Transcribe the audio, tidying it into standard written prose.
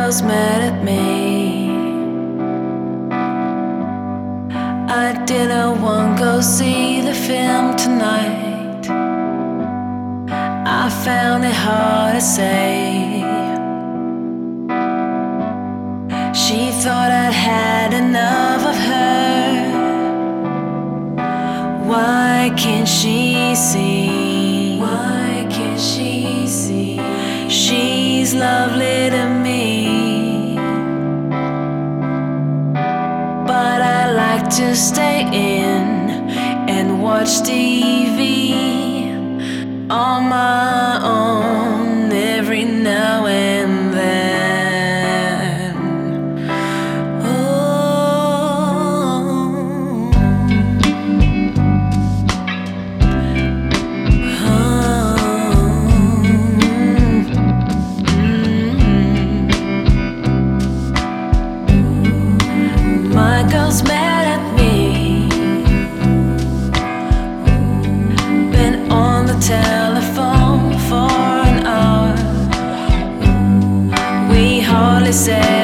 girl's mad at me. I didn't want to go see the film tonight. I found it hard to say. She thought I'd had enough of her. Why can't she see? Why can't she see? She's lovely to me, but I like to stay in and watch TV on my own every now and then. My girl's mad at me. Been on the telephone for an hour. We hardly say